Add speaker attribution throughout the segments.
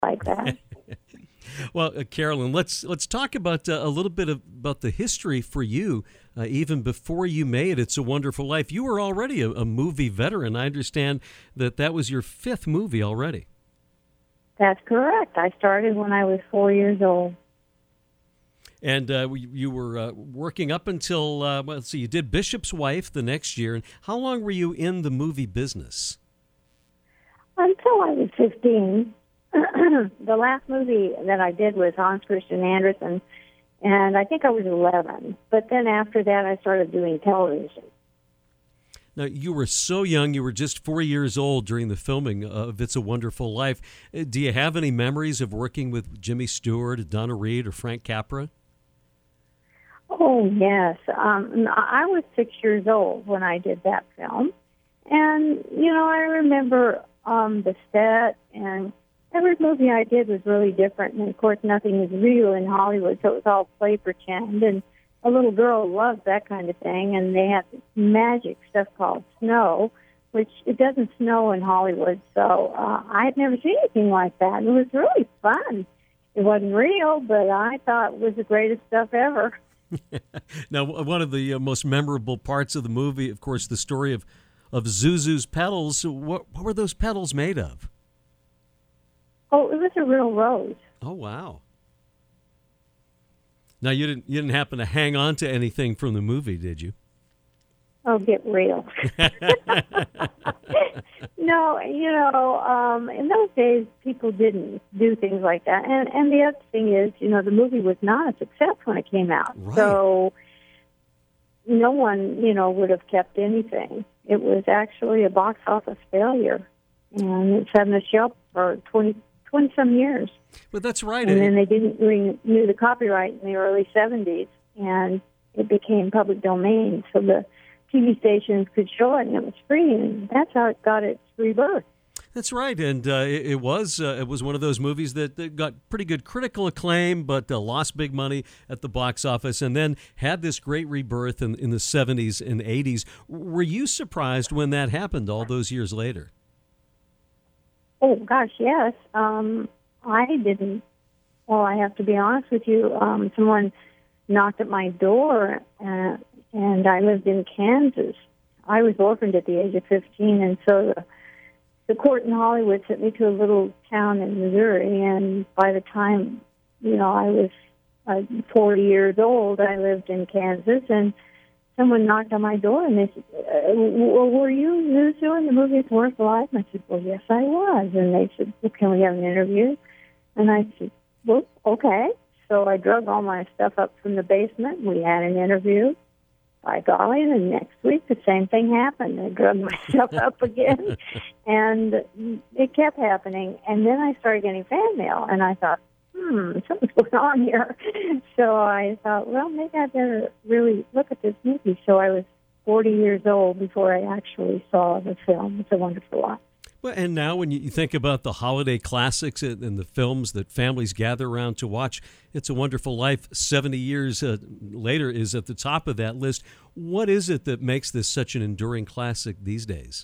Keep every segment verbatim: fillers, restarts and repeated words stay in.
Speaker 1: like that.
Speaker 2: Well, uh, Carolyn, let's let's talk about uh, a little bit of, about the history for you. Uh, even before you made It's a Wonderful Life, you were already a, a movie veteran. I understand that that was your fifth movie already.
Speaker 1: That's correct. I started when I was four years old.
Speaker 2: And uh, you were uh, working up until, uh, well, let's see, you did Bishop's Wife the next year. And how long were you in the movie business?
Speaker 1: Until I was fifteen. The last movie that I did was Hans Christian Andersen, and I think I was eleven. But then after that, I started doing television.
Speaker 2: Now, you were so young. You were just four years old during the filming of It's a Wonderful Life. Uh, Do you have any memories of working with Jimmy Stewart, Donna Reed, or Frank Capra?
Speaker 1: Oh, yes. Um, I was six years old when I did that film. And, you know, I remember um, the set, and every movie I did was really different. And, of course, nothing is real in Hollywood, so it was all play pretend. And a little girl loves that kind of thing. And they have this magic stuff called snow, which it doesn't snow in Hollywood. So uh, I had never seen anything like that. It was really fun. It wasn't real, but I thought it was the greatest stuff ever.
Speaker 2: Now, one of the uh, most memorable parts of the movie, of course, the story of, of Zuzu's petals. What, what were those petals made of?
Speaker 1: Oh, it was a real rose.
Speaker 2: Oh, wow. Now, you didn't you didn't happen to hang on to anything from the movie, did you?
Speaker 1: Oh, get real. No, you know, um, in those days, people didn't do things like that. And and the other thing is, you know, the movie was not a success when it came out.
Speaker 2: Right.
Speaker 1: So no one, you know, would have kept anything. It was actually a box office failure. And it sat on the shelf for twenty, twenty-some years.
Speaker 2: But that's right.
Speaker 1: And then they didn't renew the copyright in the early seventies, and it became public domain. So the T V stations could show it, and it was free, and that's how it got its rebirth.
Speaker 2: That's right, and uh, it, it was uh, it was one of those movies that, that got pretty good critical acclaim, but uh, lost big money at the box office, and then had this great rebirth in, in the seventies and eighties. Were you surprised when that happened all those years later?
Speaker 1: Oh, gosh, yes. Um, I didn't. Well, I have to be honest with you. Um, someone knocked at my door, uh, and I lived in Kansas. I was orphaned at the age of fifteen, and so the, the court in Hollywood sent me to a little town in Missouri, and by the time, you know, I was uh, forty years old, I lived in Kansas, and someone knocked on my door, and they said, uh, well, were you Zuzu in the movie It's Worth a Life? And I said, well, yes, I was. And they said, well, can we have an interview? And I said, well, okay. So I drug all my stuff up from the basement. We had an interview. By golly, and the next week the same thing happened. I drug my stuff up again, and it kept happening. And then I started getting fan mail, and I thought, hmm, something's going on here. So I thought, well, maybe I better really look at this movie. So I was forty years old before I actually saw the film. It's a Wonderful Life.
Speaker 2: Well, and now when you think about the holiday classics and, and the films that families gather around to watch, It's a Wonderful Life, seventy years uh, later, is at the top of that list. What is it that makes this such an enduring classic these days?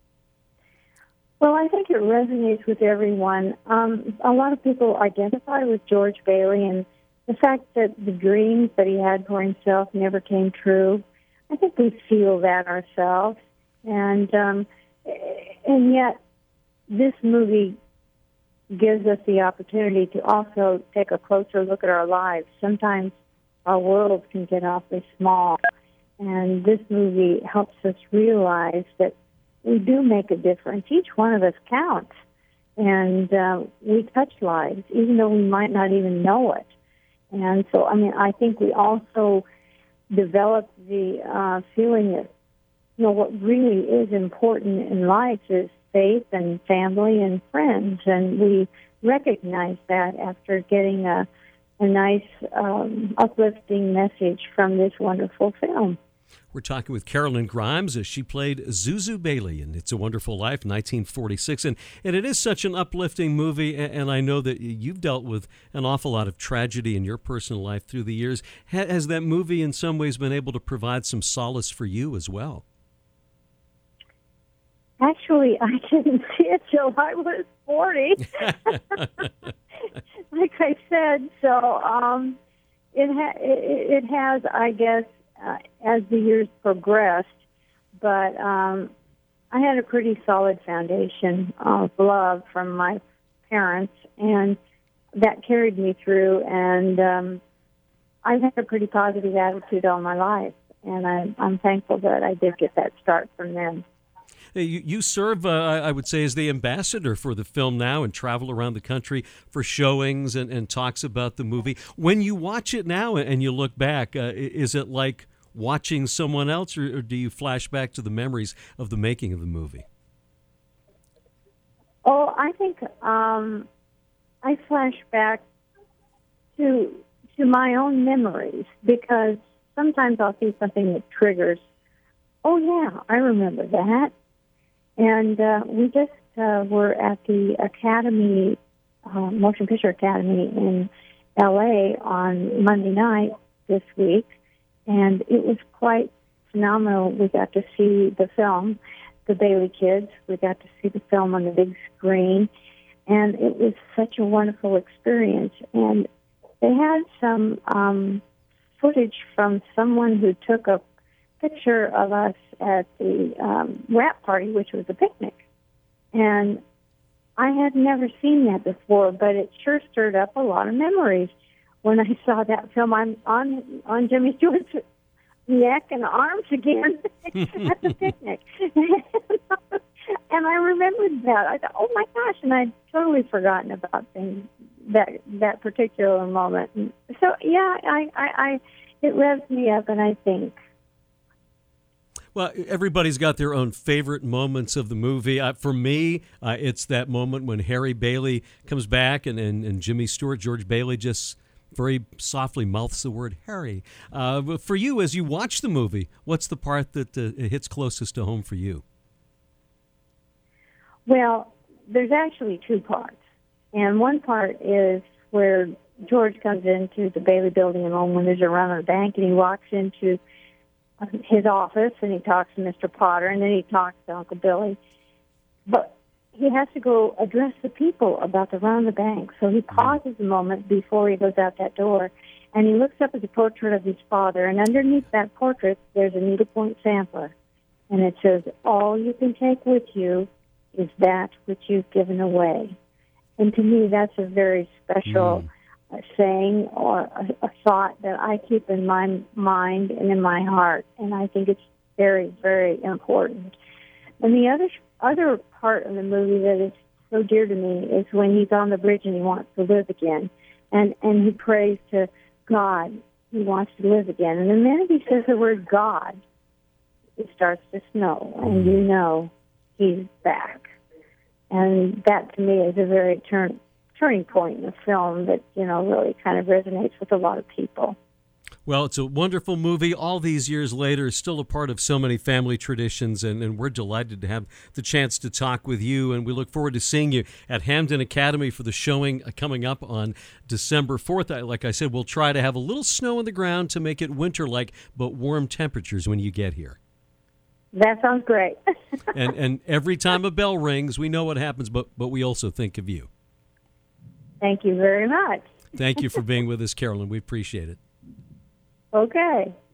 Speaker 1: Well, I think it resonates with everyone. Um, a lot of people identify with George Bailey, and the fact that the dreams that he had for himself never came true. I think we feel that ourselves. And um, and yet, this movie gives us the opportunity to also take a closer look at our lives. Sometimes our world can get awfully small, and this movie helps us realize that we do make a difference. Each one of us counts, and uh, we touch lives, even though we might not even know it. And so, I mean, I think we also develop the uh, feeling that, you know, what really is important in life is faith and family and friends, and we recognize that after getting a, a nice, um, uplifting message from this wonderful film.
Speaker 2: We're talking with Carolyn Grimes as she played Zuzu Bailey in It's a Wonderful Life, nineteen forty-six. And, and it is such an uplifting movie, and, and I know that you've dealt with an awful lot of tragedy in your personal life through the years. Ha, has that movie in some ways been able to provide some solace for you as well?
Speaker 1: Actually, I didn't see it till I was forty. Like I said, so um, it, ha- it, it has, I guess, uh, as the years progressed, but um, I had a pretty solid foundation of love from my parents, and that carried me through, and um, I've had a pretty positive attitude all my life, and I, I'm thankful that I did get that start from them.
Speaker 2: You, you serve, uh, I would say, as the ambassador for the film now and travel around the country for showings and, and talks about the movie. When you watch it now and you look back, uh, is it like watching someone else, or, or do you flash back to the memories of the making of the movie?
Speaker 1: Oh, I think um, I flash back to to my own memories, because sometimes I'll see something that triggers, oh, yeah, I remember that. And uh, we just uh, were at the Academy, uh, Motion Picture Academy in L A on Monday night this week, and it was quite phenomenal. We got to see the film, The Bailey Kids. We got to see the film on the big screen, and it was such a wonderful experience. And they had some um, footage from someone who took a picture of us at the um, wrap party, which was a picnic. And I had never seen that before, but it sure stirred up a lot of memories. When I saw that film, I'm on on Jimmy Stewart's neck and arms again at the picnic. And I remembered that. I thought, oh my gosh, and I'd totally forgotten about things, that that particular moment. And so yeah, I, I, I it revs me up, and I think.
Speaker 2: Well, everybody's got their own favorite moments of the movie. Uh, for me, uh, it's that moment when Harry Bailey comes back and, and, and Jimmy Stewart, George Bailey, just very softly mouths the word Harry. Uh, but for you, as you watch the movie, what's the part that uh, hits closest to home for you?
Speaker 1: Well, there's actually two parts. And one part is where George comes into the Bailey building alone when there's a run on the bank, and he walks into his office, and he talks to Mister Potter, and then he talks to Uncle Billy. But he has to go address the people about the run on the bank. So he pauses a moment before he goes out that door, and he looks up at the portrait of his father, and underneath that portrait, there's a needlepoint sampler. And it says, all you can take with you is that which you've given away. And to me, that's a very special mm. a saying or a, a thought that I keep in my mind and in my heart, and I think it's very, very important. And the other other part of the movie that is so dear to me is when he's on the bridge and he wants to live again, and and he prays to God. He wants to live again, and the minute he says the word God, it starts to snow, and you know he's back. And that to me is a very turn. turning point in the film that, you know, really kind of resonates with a lot of people.
Speaker 2: Well, it's a wonderful movie. All these years later, still a part of so many family traditions, and, and we're delighted to have the chance to talk with you, and we look forward to seeing you at Hamden Academy for the showing coming up on December fourth. Like I said, we'll try to have a little snow on the ground to make it winter-like, but warm temperatures when you get here.
Speaker 1: That sounds great.
Speaker 2: and and every time a bell rings, we know what happens, but but we also think of you.
Speaker 1: Thank you very much.
Speaker 2: Thank you for being with us, Carolyn. We appreciate it.
Speaker 1: Okay.